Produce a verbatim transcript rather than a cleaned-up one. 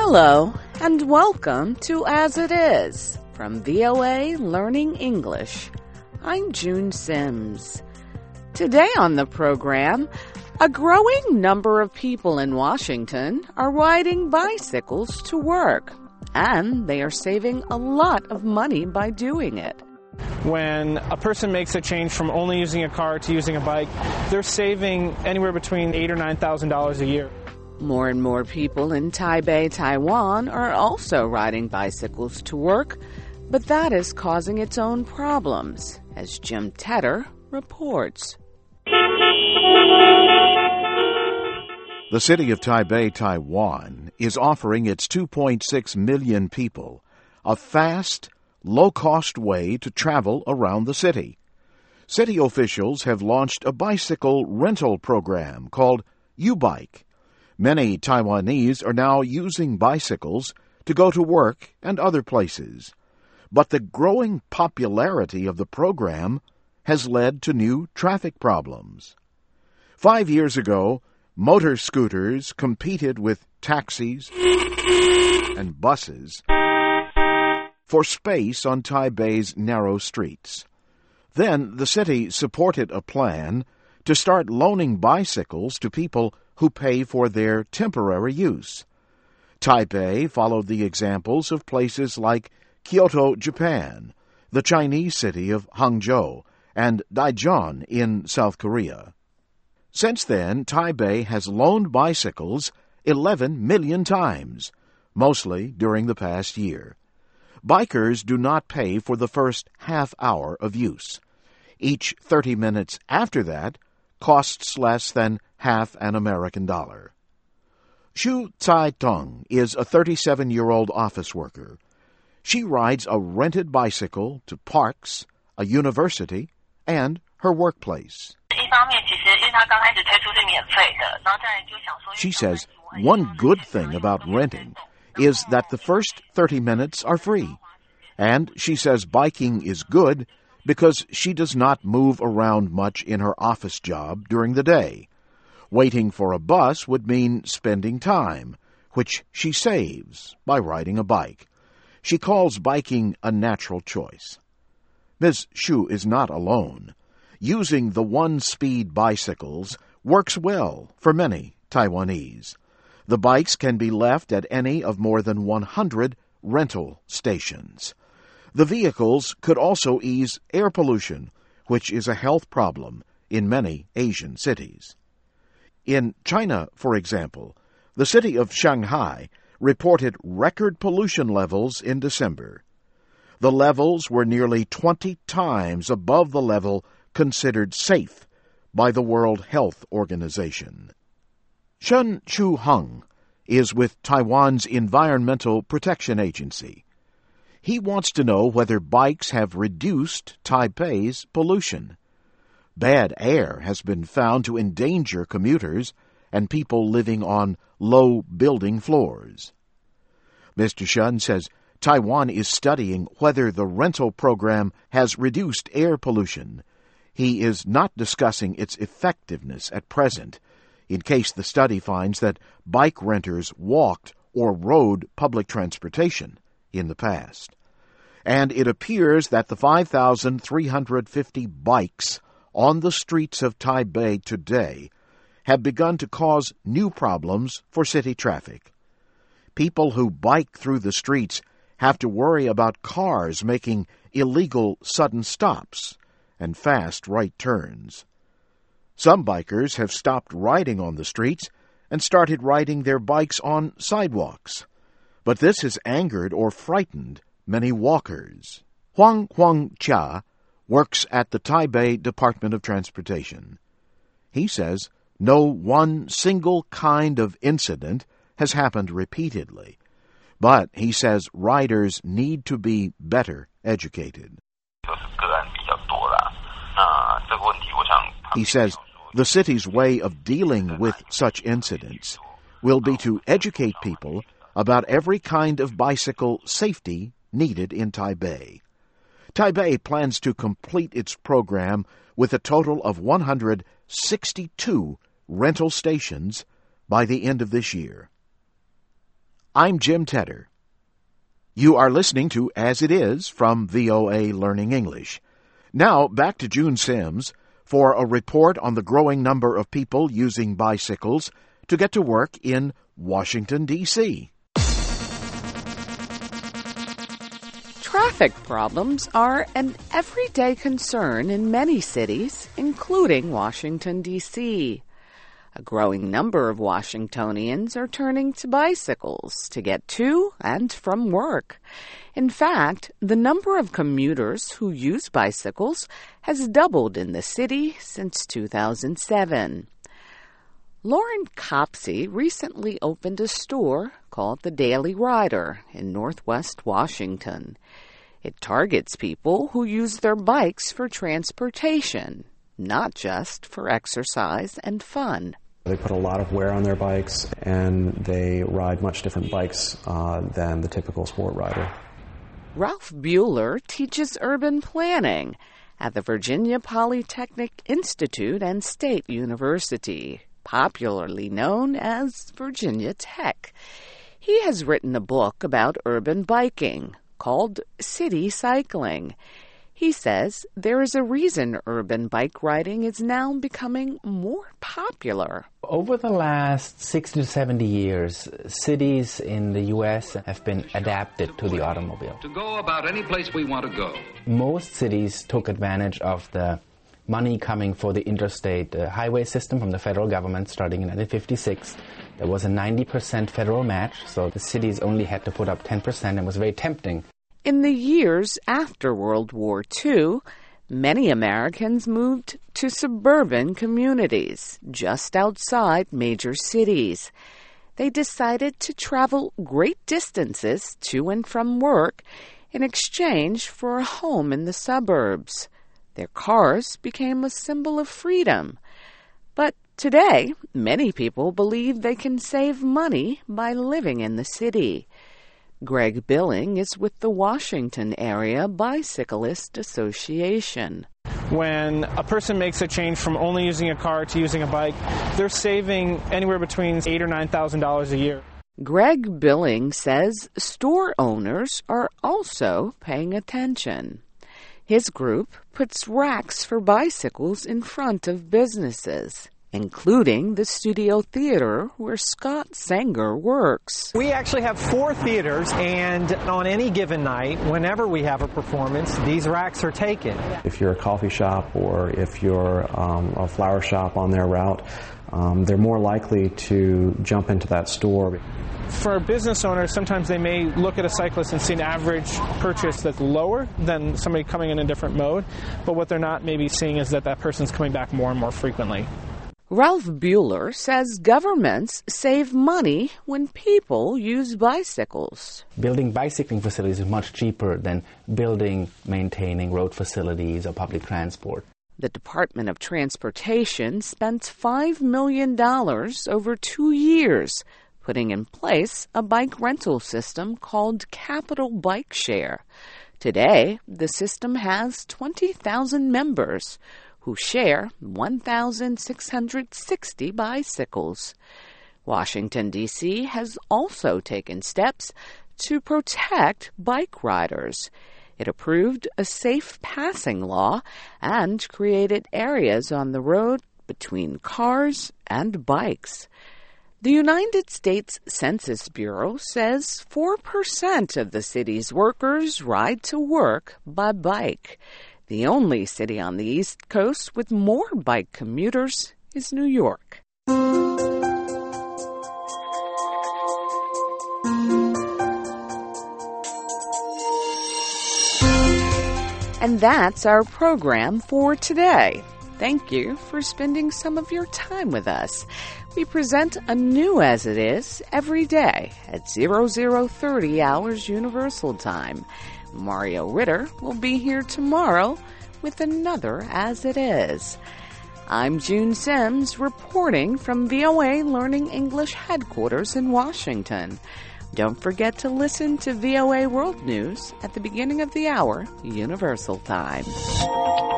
Hello, and welcome to As It Is from V O A Learning English. I'm June Sims. Today on the program, a growing number of people in Washington are riding bicycles to work, and they are saving a lot of money by doing it. When a person makes a change from only using a car to using a bike, they're saving anywhere between eight or nine thousand dollars a year. More and more people in Taipei, Taiwan are also riding bicycles to work, but that is causing its own problems, as Jim Tedder reports. The city of Taipei, Taiwan, is offering its two point six million people a fast, low-cost way to travel around the city. City officials have launched a bicycle rental program called U-Bike. Many Taiwanese are now using bicycles to go to work and other places. But the growing popularity of the program has led to new traffic problems. Five years ago, motor scooters competed with taxis and buses for space on Taipei's narrow streets. Then the city supported a plan to start loaning bicycles to people who pay for their temporary use. Taipei followed the examples of places like Kyoto, Japan, the Chinese city of Hangzhou, and Daejeon in South Korea. Since then, Taipei has loaned bicycles eleven million times, mostly during the past year. Bikers do not pay for the first half hour of use. Each thirty minutes after that costs less than half an American dollar. Xu Cai-tong is a thirty-seven-year-old office worker. She rides a rented bicycle to parks, a university, and her workplace. She says one good thing about renting is that the first thirty minutes are free, and she says biking is good because she does not move around much in her office job during the day. Waiting for a bus would mean spending time, which she saves by riding a bike. She calls biking a natural choice. Miz Xu is not alone. Using the one-speed bicycles works well for many Taiwanese. The bikes can be left at any of more than one hundred rental stations. The vehicles could also ease air pollution, which is a health problem in many Asian cities. In China, for example, the city of Shanghai reported record pollution levels in December. The levels were nearly twenty times above the level considered safe by the World Health Organization. Shen Chu-hung is with Taiwan's Environmental Protection Agency. He wants to know whether bikes have reduced Taipei's pollution. Bad air has been found to endanger commuters and people living on low building floors. Mister Shen says Taiwan is studying whether the rental program has reduced air pollution. He is not discussing its effectiveness at present, in case the study finds that bike renters walked or rode public transportation in the past. And it appears that the five thousand three hundred fifty bikes on the streets of Taipei today have begun to cause new problems for city traffic. People who bike through the streets have to worry about cars making illegal sudden stops and fast right turns. Some bikers have stopped riding on the streets and started riding their bikes on sidewalks. But this has angered or frightened many walkers. Huang Huang-chia works at the Taipei Department of Transportation. He says no one single kind of incident has happened repeatedly, but he says riders need to be better educated. He says the city's way of dealing with such incidents will be to educate people about every kind of bicycle safety needed in Taipei. Taipei plans to complete its program with a total of one hundred sixty-two rental stations by the end of this year. I'm Jim Tedder. You are listening to As It Is from V O A Learning English. Now, back to June Sims for a report on the growing number of people using bicycles to get to work in Washington, D C Traffic problems are an everyday concern in many cities, including Washington, D C A growing number of Washingtonians are turning to bicycles to get to and from work. In fact, the number of commuters who use bicycles has doubled in the city since two thousand seven. Lauren Copsey recently opened a store called the Daily Rider in Northwest Washington. It targets people who use their bikes for transportation, not just for exercise and fun. They put a lot of wear on their bikes, and they ride much different bikes uh, than the typical sport rider. Ralph Bueller teaches urban planning at the Virginia Polytechnic Institute and State University, popularly known as Virginia Tech. He has written a book about urban biking called City Cycling. He says there is a reason urban bike riding is now becoming more popular. Over the last sixty to seventy years, cities in the U S have been adapted to the automobile. To go about any place we want to go. Most cities took advantage of the money coming for the interstate uh, highway system from the federal government starting in nineteen fifty-six. There was a ninety percent federal match, so the cities only had to put up ten percent and was very tempting. In the years after World War Two, many Americans moved to suburban communities just outside major cities. They decided to travel great distances to and from work in exchange for a home in the suburbs. Their cars became a symbol of freedom. But today, many people believe they can save money by living in the city. Greg Billing is with the Washington Area Bicyclist Association. When a person makes a change from only using a car to using a bike, they're saving anywhere between eight thousand dollars or nine thousand dollars a year. Greg Billing says store owners are also paying attention. His group puts racks for bicycles in front of businesses, including the Studio Theater where Scott Sanger works. We actually have four theaters, and on any given night, whenever we have a performance, these racks are taken. If you're a coffee shop or if you're um, a flower shop on their route, um, they're more likely to jump into that store. For business owners, sometimes they may look at a cyclist and see an average purchase that's lower than somebody coming in a different mode, but what they're not maybe seeing is that that person's coming back more and more frequently. Ralph Bueller says governments save money when people use bicycles. Building bicycling facilities is much cheaper than building, maintaining road facilities or public transport. The Department of Transportation spent five million dollars over two years putting in place a bike rental system called Capital Bike Share. Today, the system has twenty thousand members who share one thousand six hundred sixty bicycles. Washington, D C has also taken steps to protect bike riders. It approved a safe passing law and created areas on the road between cars and bikes. The United States Census Bureau says four percent of the city's workers ride to work by bike. The only city on the East Coast with more bike commuters is New York. And that's our program for today. Thank you for spending some of your time with us. We present a new As It Is every day at zero zero thirty hours Universal Time. Mario Ritter will be here tomorrow with another As It Is. I'm June Sims reporting from V O A Learning English headquarters in Washington. Don't forget to listen to V O A World News at the beginning of the hour, Universal Time.